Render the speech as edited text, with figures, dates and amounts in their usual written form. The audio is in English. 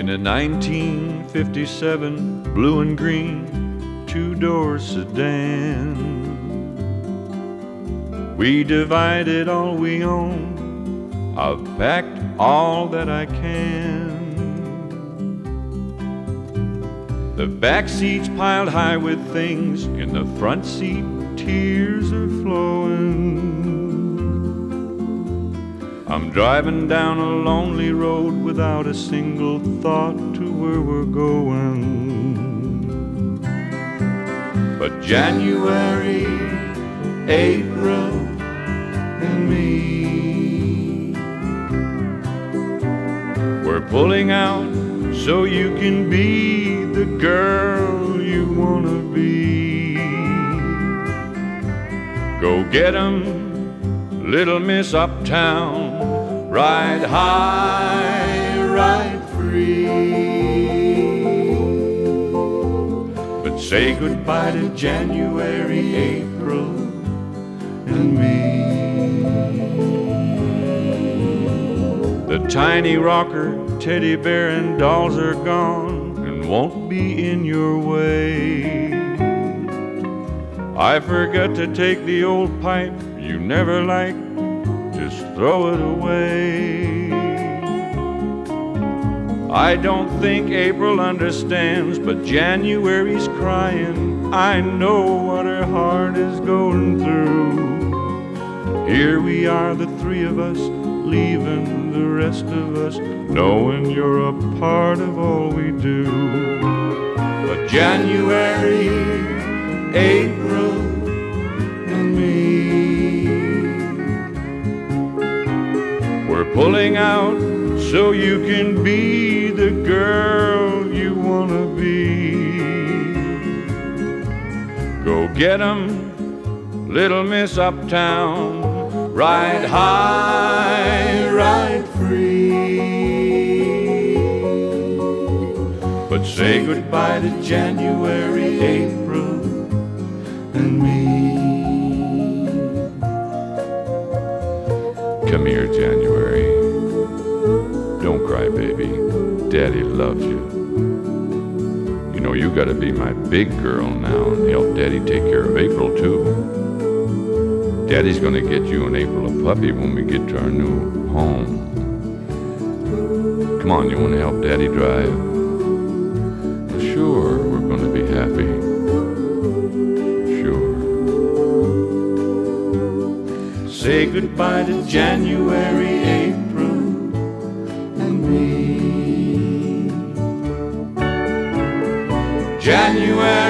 in a 1957 blue and green two-door sedan. We divided all we own. I've packed all that I can. The back seat's piled high with things. In the front seat, tears are flowing. I'm driving down a lonely road without a single thought to where we're going. But January, April, and me, we're pulling out so you can be the girl you wanna be. Go get 'em, little Miss Uptown. Ride high, ride free. But say goodbye to January, April, and me. The tiny rocker, teddy bear, and dolls are gone and won't be in your way. I forgot to take the old pipe you never liked. Just throw it away. I don't think April understands, but January's crying. I know what her heart is going through. Here we are, the three of us, leaving the rest of us, knowing you're a part of all we do. But January, April, and me, we're pulling out so you can be the girl you wanna be. Go get 'em, little Miss Uptown. Ride high, ride free. But say goodbye to January, April, and me. Come here, January. Don't cry, baby. Daddy loves you. You know, you gotta be my big girl now and help Daddy take care of April, too. Daddy's gonna get you and April a puppy when we get to our new home. Come on, you wanna help Daddy drive? Well, sure, we're gonna be happy. Sure. Say goodbye to January, April, and me. January,